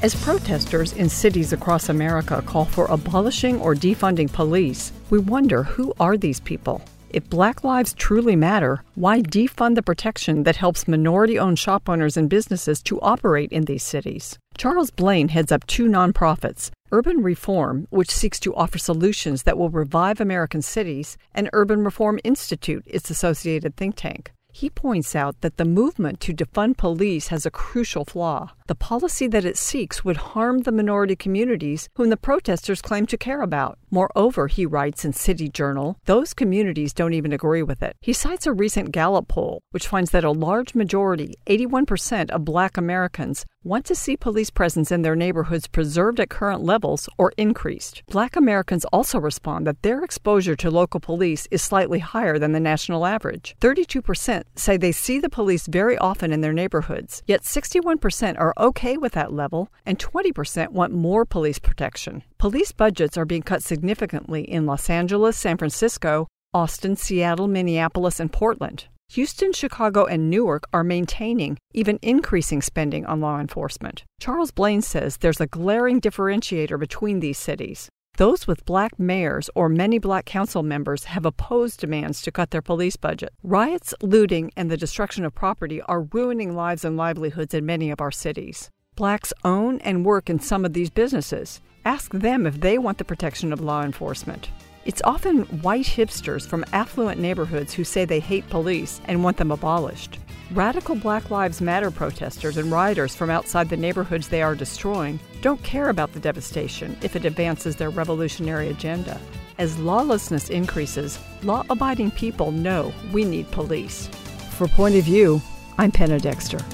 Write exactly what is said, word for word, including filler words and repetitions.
As protesters in cities across America call for abolishing or defunding police, we wonder, who are these people? If Black lives truly matter, why defund the protection that helps minority-owned shop owners and businesses to operate in these cities? Charles Blaine heads up two nonprofits, Urban Reform, which seeks to offer solutions that will revive American cities, and Urban Reform Institute, its associated think tank. He points out that the movement to defund police has a crucial flaw. The policy that it seeks would harm the minority communities whom the protesters claim to care about. Moreover, he writes in City Journal, those communities don't even agree with it. He cites a recent Gallup poll, which finds that a large majority, eighty-one percent of Black Americans, want to see police presence in their neighborhoods preserved at current levels or increased. Black Americans also respond that their exposure to local police is slightly higher than the national average. thirty-two percent say they see the police very often in their neighborhoods, yet sixty-one percent are okay with that level, and twenty percent want more police protection. Police budgets are being cut significantly in Los Angeles, San Francisco, Austin, Seattle, Minneapolis, and Portland. Houston, Chicago, and Newark are maintaining, even increasing spending on law enforcement. Charles Blaine says there's a glaring differentiator between these cities. Those with Black mayors or many Black council members have opposed demands to cut their police budget. Riots, looting, and the destruction of property are ruining lives and livelihoods in many of our cities. Blacks own and work in some of these businesses. Ask them if they want the protection of law enforcement. It's often white hipsters from affluent neighborhoods who say they hate police and want them abolished. Radical Black Lives Matter protesters and rioters from outside the neighborhoods they are destroying don't care about the devastation if it advances their revolutionary agenda. As lawlessness increases, law-abiding people know we need police. For Point of View, I'm Penna Dexter.